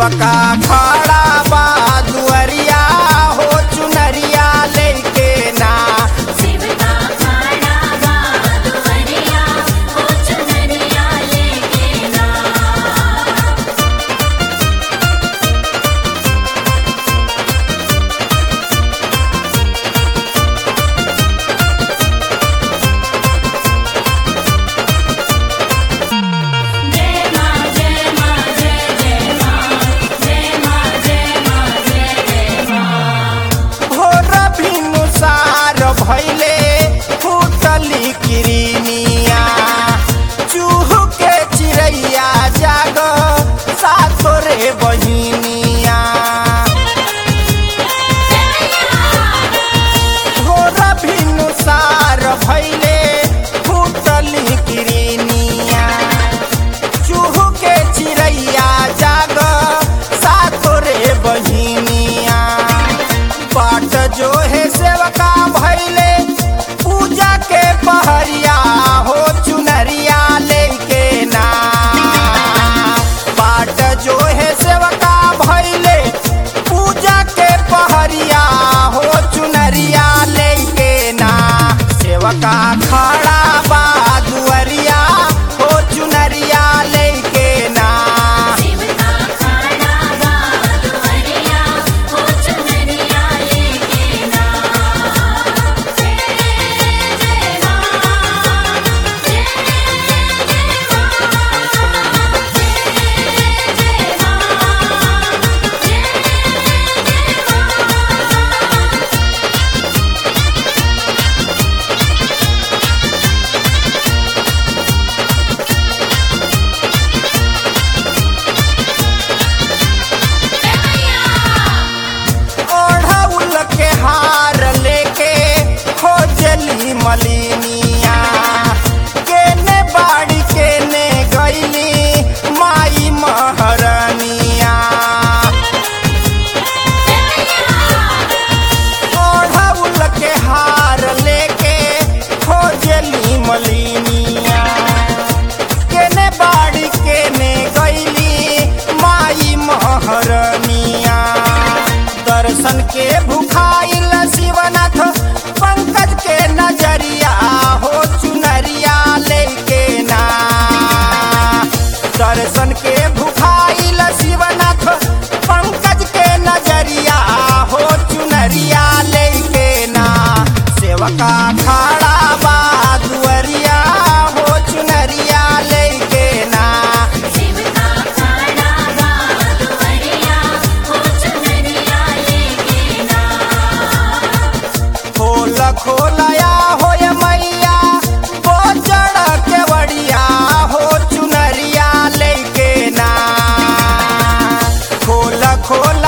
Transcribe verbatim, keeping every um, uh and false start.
सेवका खड़ा बा दुअरिया हो चुनरिया लेके ना। सेवका खड़ा बा दुअरिया हो चुनरिया लेके ना। जय मां जय मां जय जय मां जय मां जय मां जय जय मां। भोर भिनुसार भैले फूटली किरनिया चूह के चिड़ैया जाग सातो रे बहिनिया। भोर भिनुसार भैले फूटली किरनिया चूह के चिड़ैया जाग सातो रे बहिनिया। बाट जो है सेवका भैले पूजा के पहरिया हो चुनरिया लेके ना। बाट जो है सेवका भैले पूजा के पहरिया हो चुनरिया लेके ना। सेवका खड़ा बा दुअरिया हो चुनरिया लेके ना। सेवका खड़ा बा दुअरिया हो चुनरिया लेके ना। जय जय मां जय जय मां जय जय मां जय जय मां। ओढ़ौल के हार लेके खोजली मलिनिया केने बाड़ी केने गईली माई महरनिया। ओढ़ौल के हार लेके खोजली मलिनिया केने बाड़ी केने गईली माई महरनिया। दर्शन के भुखाइल शिवनाथ पंकज के नजरिया हो चुनरिया लेके ना। दर्शन के भुखाइल शिवनाथ पंकज के नजरिया हो चुनरिया लेके ना। सेवका खड़ा बा दुअरिया हो चुनरिया लेके ना। सेवका खड़ा बा दुअरिया हो चुनरिया लेके ना। खोल खोलया होय मैया बोचड़ के बड़िया हो चुनरिया लेके ना। खोल खोल